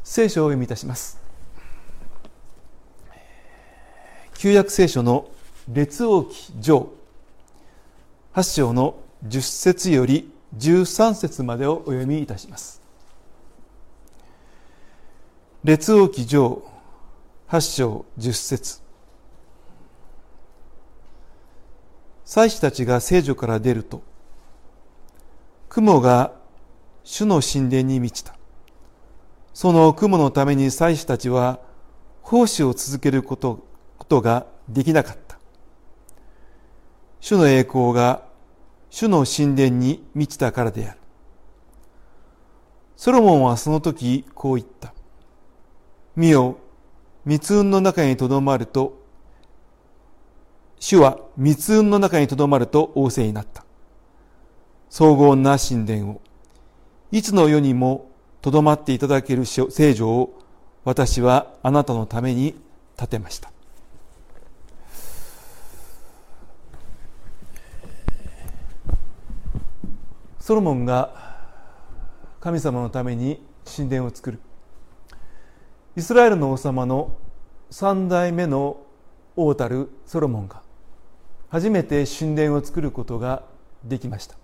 聖書をお読みいたします。旧約聖書の列王記上8章の10節より13節までをお読みいたします。列王記上8章10節。祭司たちが聖所から出ると、雲が主の神殿に満ちた。その雲のために祭司たちは奉仕を続けることができなかった。主の栄光が主の神殿に満ちたからである。ソロモンはその時こう言った。見よ、密雲の中にとどまると、主は密雲の中にとどまると仰せになった。荘厳な神殿を、いつの世にもとどまっていただける聖所を私はあなたのために建てました。ソロモンが神様のために神殿を作る。イスラエルの王様の3代目の王たるソロモンが初めて神殿を作ることができました。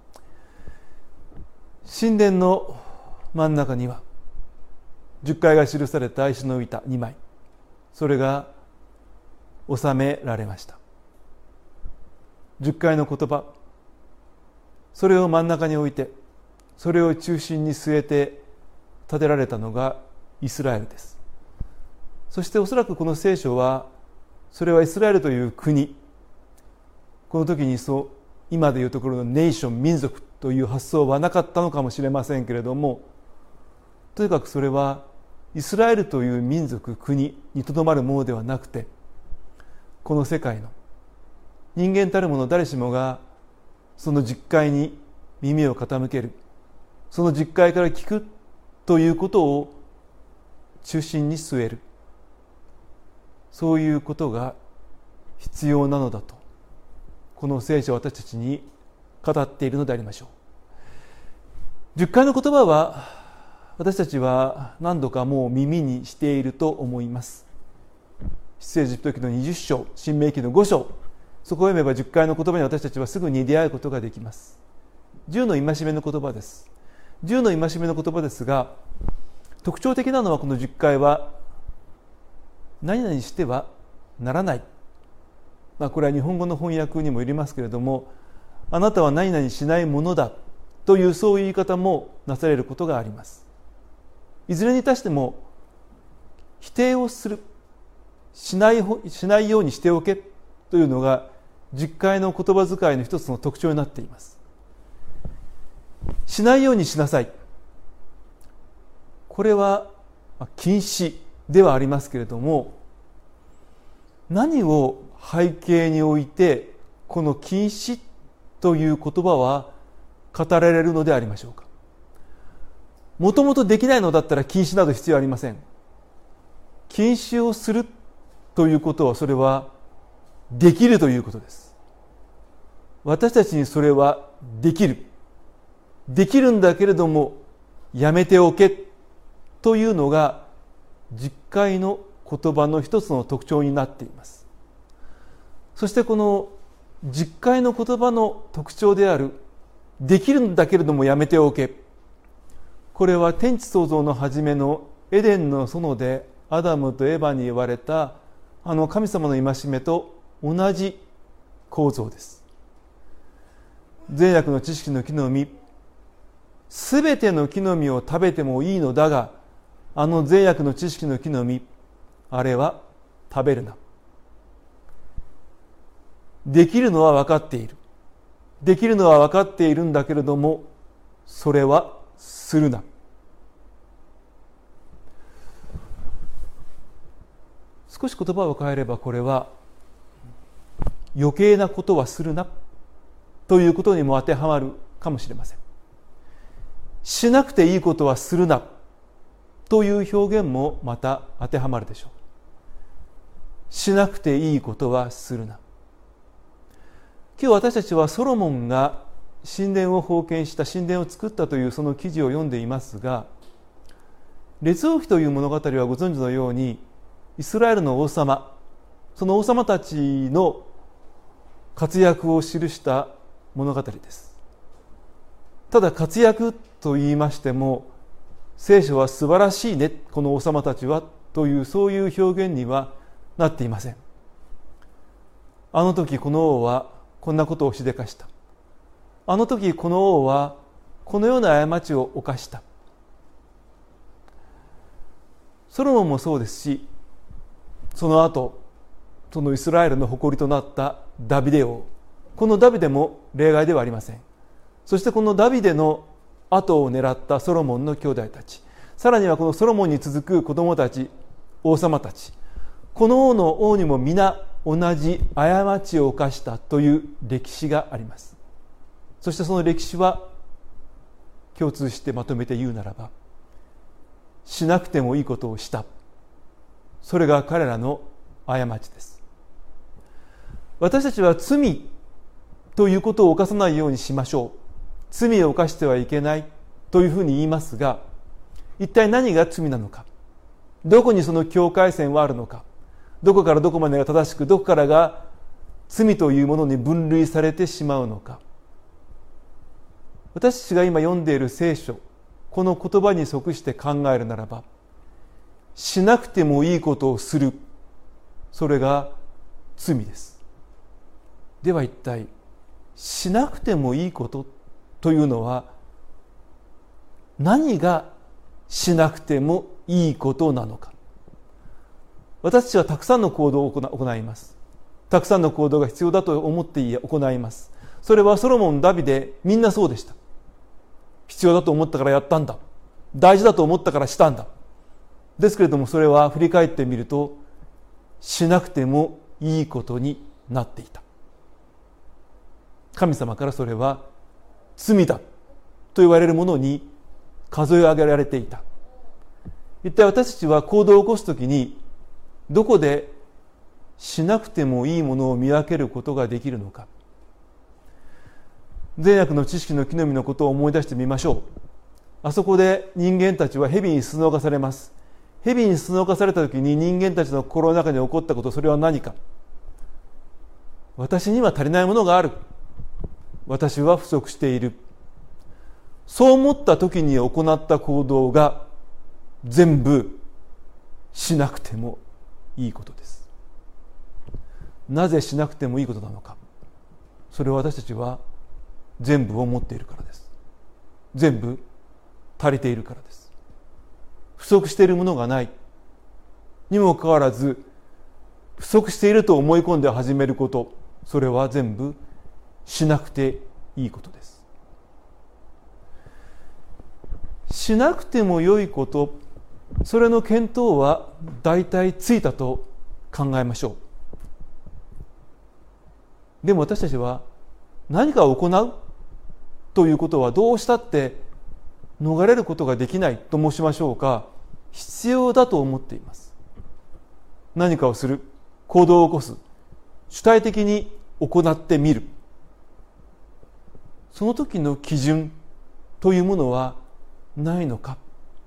神殿の真ん中には10階が記された石の板2枚、それが収められました。10階の言葉、それを真ん中に置いて、それを中心に据えて建てられたのがイスラエルです。そしておそらくこの聖書は、それはイスラエルという国、この時に今でいうところのネーション、民族という発想はなかったのかもしれませんけれども、とにかくそれはイスラエルという民族、国にとどまるものではなくて、この世界の人間たるもの誰しもがその実戒に耳を傾ける、その実戒から聞くということを中心に据える、そういうことが必要なのだと、この聖書は私たちに語っているのでありましょう。10回の言葉は私たちは何度かもう耳にしていると思います。出エジプト記の20章、申命記の5章、そこを読めば10回の言葉に私たちはすぐに出会うことができます。10の戒めの言葉です。10の戒めの言葉ですが、特徴的なのはこの10回は何々してはならない、これは日本語の翻訳にもよりますけれども、あなたは何々しないものだというそういう言い方もなされることがあります。いずれにいたしても否定をする、しないようにしておけというのが10回の言葉遣いの一つの特徴になっています。しないようにしなさい、これは禁止ではありますけれども、何を背景においてこの禁止という言葉は語られるのでありましょうか。もともとできないのだったら禁止など必要ありません。禁止をするということは、それはできるということです。私たちにそれはできる。できるんだけれどもやめておけというのが10回の言葉の一つの特徴になっています。そしてこの10回の言葉の特徴であるできるんだけれどもやめておけ、これは天地創造の初めのエデンの園でアダムとエバに言われた神様の戒めと同じ構造です。善悪の知識の木の実、すべての木の実を食べてもいいのだが、善悪の知識の木の実、あれは食べるな。できるのは分かっている。できるのは分かっているんだけれども、それはするな。少し言葉を変えれば、これは余計なことはするなということにも当てはまるかもしれません。しなくていいことはするなという表現もまた当てはまるでしょう。しなくていいことはするな。今日私たちはソロモンが神殿を封建した、神殿を作ったというその記事を読んでいますが、 列王記という物語はご存知のように、イスラエルの王様、その王様たちの活躍を記した物語です。ただ活躍と言いましても、聖書は素晴らしいね、この王様たちはという、そういう表現にはなっていません。あの時この王はこんなことをしでかした。あの時この王はこのような過ちを犯した。ソロモンもそうですし、その後そのイスラエルの誇りとなったダビデ王、このダビデも例外ではありません。そしてこのダビデの後を狙ったソロモンの兄弟たち、さらにはこのソロモンに続く子供たち、王様たち、この王にも皆同じ過ちを犯したという歴史があります。そしてその歴史は共通してまとめて言うならば、しなくてもいいことをした、それが彼らの過ちです。私たちは罪ということを犯さないようにしましょう、罪を犯してはいけないというふうに言いますが、一体何が罪なのか、どこにその境界線はあるのか、どこからどこまでが正しく、どこからが罪というものに分類されてしまうのか。私たちが今読んでいる聖書、この言葉に即して考えるならば、しなくてもいいことをする、それが罪です。では一体しなくてもいいことというのは何がしなくてもいいことなのか。私たちはたくさんの行動を行います。たくさんの行動が必要だと思って行います。それはソロモン、ダビデ、みんなそうでした。必要だと思ったからやったんだ、大事だと思ったからしたんだ。ですけれども、それは振り返ってみるとしなくてもいいことになっていた。神様からそれは罪だと言われるものに数え上げられていた。一体私たちは行動を起こすときにどこでしなくてもいいものを見分けることができるのか。善悪の知識の木の実のことを思い出してみましょう。あそこで人間たちは蛇に唆されます。蛇に唆されたときに人間たちの心の中に起こったこと、それは何か。私には足りないものがある、私は不足している、そう思ったときに行った行動が全部しなくてもいいことです。なぜしなくてもいいことなのか。それは私たちは全部を持っているからです。全部足りているからです。不足しているものがないにもかかわらず、不足していると思い込んで始めること、それは全部しなくていいことです。しなくても良いこと、それの見当は大体ついたと考えましょう。でも私たちは何かを行うということはどうしたって逃れることができないと申しましょうか、必要だと思っています。何かをする、行動を起こす、主体的に行ってみる、その時の基準というものはないのか。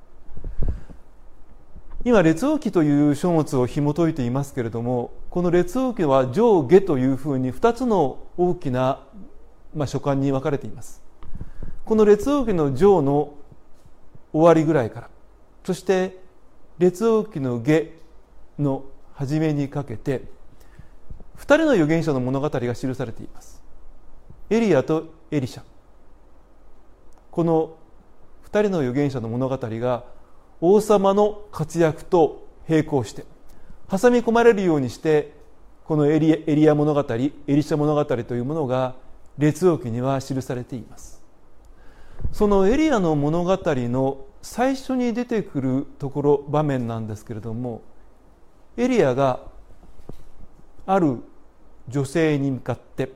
今列王記という書物を紐解いていますけれども、この列王記は上下というふうに2つの大きな書簡に分かれています。この列王記の上の終わりぐらいから、そして列王記の下の初めにかけて2人の預言者の物語が記されています。エリアとエリシャ、この2人の預言者の物語が王様の活躍と並行して挟み込まれるようにして、このエリア物語、エリシャ物語というものが列王記には記されています。そのエリアの物語の最初に出てくるところ、場面なんですけれども、エリアがある女性に向かって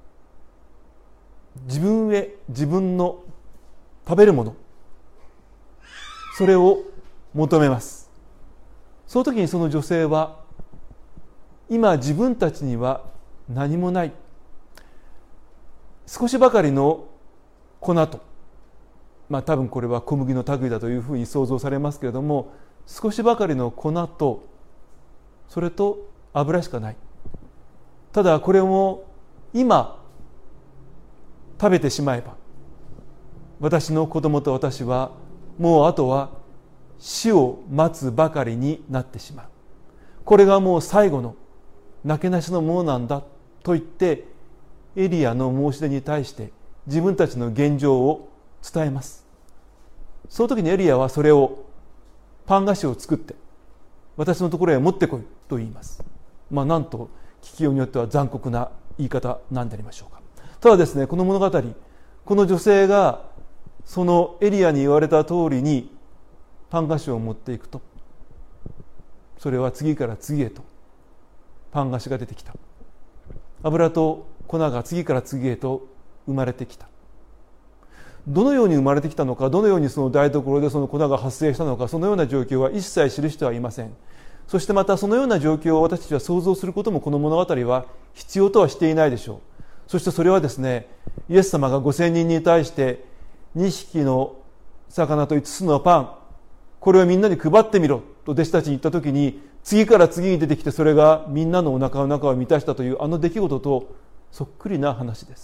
自分の食べるもの、それを求めます。その時にその女性は、今自分たちには何もない、少しばかりの粉と多分これは小麦の類だというふうに想像されますけれども、少しばかりの粉とそれと油しかない。ただこれも今食べてしまえば、私の子供と私はもうあとは死を待つばかりになってしまう。これがもう最後のなけなしのものなんだと言って、エリアの申し出に対して自分たちの現状を伝えます。その時にエリアはそれをパン菓子を作って私のところへ持ってこいと言います。なんと聞きようによっては残酷な言い方なんでありましょうか。ただですね、この物語、この女性がそのエリアに言われた通りにパン菓子を持っていくと、それは次から次へとパン菓子が出てきた。油と粉が次から次へと生まれてきた。どのように生まれてきたのか、どのようにその台所でその粉が発生したのか、そのような状況は一切記してはいません。そしてまたそのような状況を私たちは想像することもこの物語は必要とはしていないでしょう。そしてそれはですね、イエス様が5000人に対して2匹の魚と5つのパン、これをみんなに配ってみろと弟子たちに言ったときに、次から次に出てきてそれがみんなのお腹の中を満たしたというあの出来事とそっくりな話です。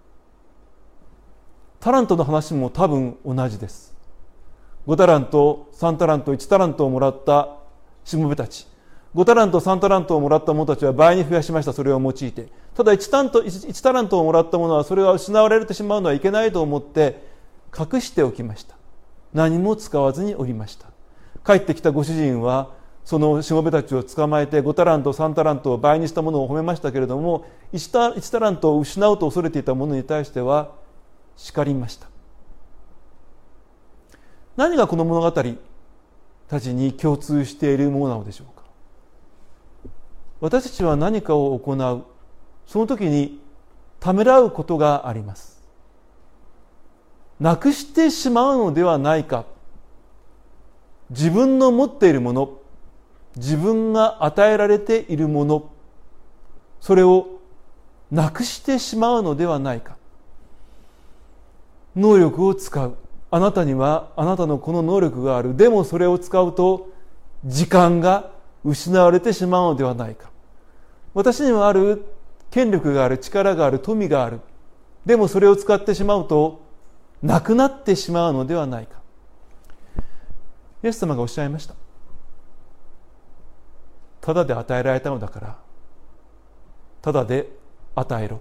タラントの話も多分同じです。5タラント、3タラント、1タラントをもらったしもべたち、5タラント、3タラントをもらった者たちは倍に増やしました。それを用いて、ただ1タラントをもらった者はそれが失われてしまうのはいけないと思って隠しておきました。何も使わずにおりました。帰ってきたご主人はそのしもべたちを捕まえて5タラント、3タラントを倍にしたものを褒めましたけれども、1タラントを失うと恐れていた者に対しては叱りました。何がこの物語たちに共通しているものなのでしょうか。私たちは何かを行う、その時にためらうことがあります。なくしてしまうのではないか。自分の持っているもの、自分が与えられているもの、それをなくしてしまうのではないか。能力を使う。あなたにはあなたのこの能力がある。でもそれを使うと時間が失われてしまうのではないか。私にはある権力がある、力がある、富がある。でもそれを使ってしまうとなくなってしまうのではないか。イエス様がおっしゃいました。ただで与えられたのだからただで与えろ。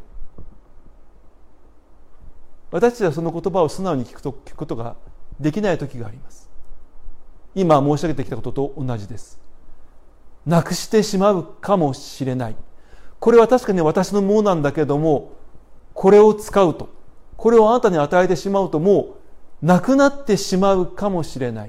私たちはその言葉を素直に聞くことができない時があります。今申し上げてきたことと同じです。なくしてしまうかもしれない。これは確かに私のものなんだけれども、これを使うと、これをあなたに与えてしまうともうなくなってしまうかもしれない。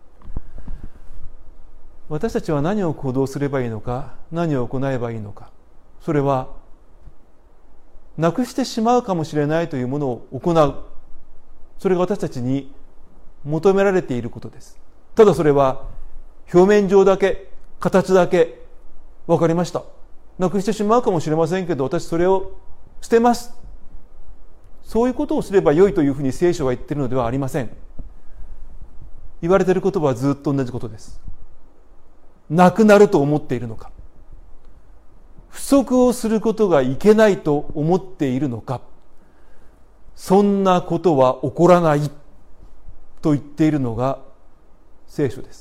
私たちは何を行動すればいいのか、何を行えばいいのか、それはなくしてしまうかもしれないというものを行う、それが私たちに求められていることです。ただそれは表面上だけ、形だけ、分かりました、なくしてしまうかもしれませんけど私それを捨てます、そういうことをすればよいというふうに聖書は言っているのではありません。言われている言葉はずっと同じことです。なくなると思っているのか、不足をすることがいけないと思っているのか、そんなことは起こらないと言っているのが聖書です。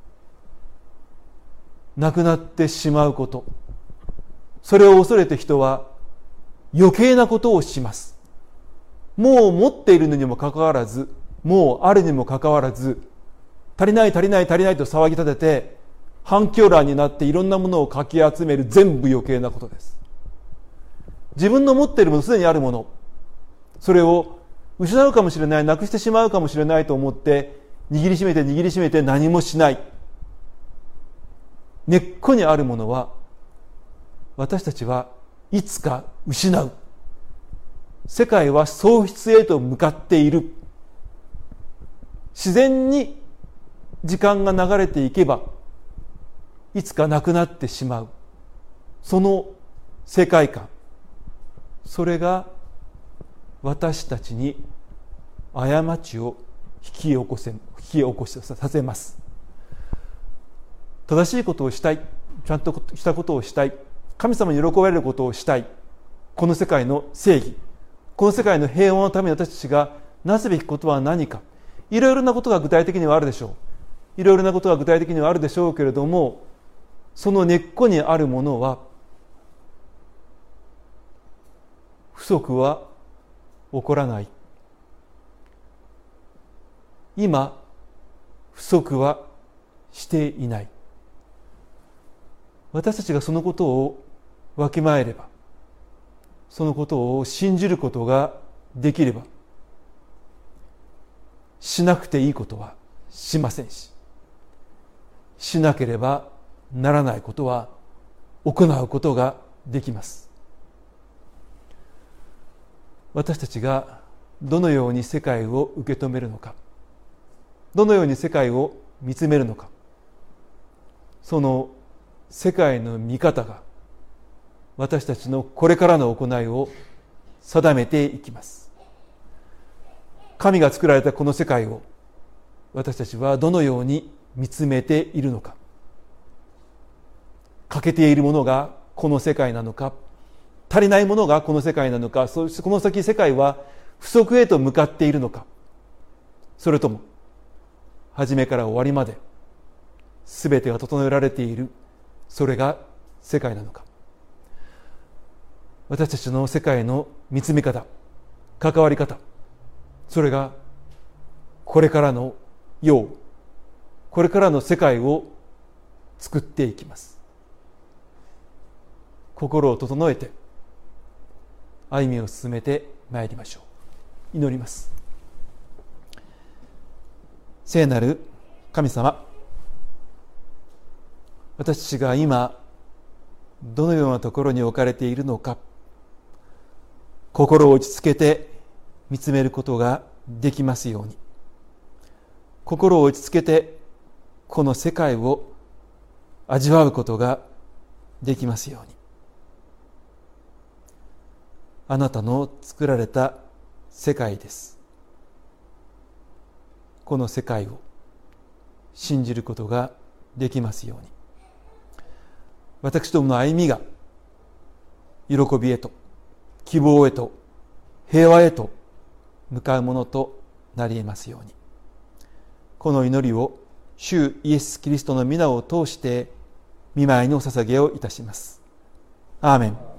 なくなってしまうこと、それを恐れて人は余計なことをします。もう持っているのにもかかわらず、もうあるにもかかわらず、足りない足りない足りないと騒ぎ立てて反響欄になっていろんなものをかき集める、全部余計なことです。自分の持っているもの、すでにあるもの、それを失うかもしれない、なくしてしまうかもしれないと思って握りしめて握りしめて何もしない。根っこにあるものは私たちはいつか失う。世界は喪失へと向かっている。自然に時間が流れていけばいつかなくなってしまう、その世界観、それが私たちに過ちを引き起こさせます。正しいことをしたい、ちゃんとしたことをしたい、神様に喜ばれることをしたい、この世界の正義、この世界の平和のために私たちがなすべきことは何か、いろいろなことが具体的にはあるでしょう。いろいろなことが具体的にはあるでしょうけれども、その根っこにあるものは、不足は起こらない。今、不足はしていない。私たちがそのことをわきまえれば、そのことを信じることができれば、しなくていいことはしませんし、しなければならないことは行うことができます。私たちがどのように世界を受け止めるのか、どのように世界を見つめるのか、その世界の見方が私たちのこれからの行いを定めていきます。神が作られたこの世界を私たちはどのように見つめているのか、欠けているものがこの世界なのか、足りないものがこの世界なのか、そしてこの先世界は不足へと向かっているのか、それとも初めから終わりまで全てが整えられている、それが世界なのか。私たちの世界の見つめ方、関わり方、それがこれからの世、これからの世界を作っていきます。心を整えて歩みを進めてまいりましょう。祈ります。聖なる神様、私たちが今どのようなところに置かれているのか、心を落ち着けて見つめることができますように、心を落ち着けてこの世界を味わうことができますように。あなたの作られた世界です。この世界を信じることができますように。私どもの歩みが喜びへと、希望へと、平和へと向かうものとなり得ますように。この祈りを主イエス・キリストの御名を通して御前にお捧げをいたします。アーメン。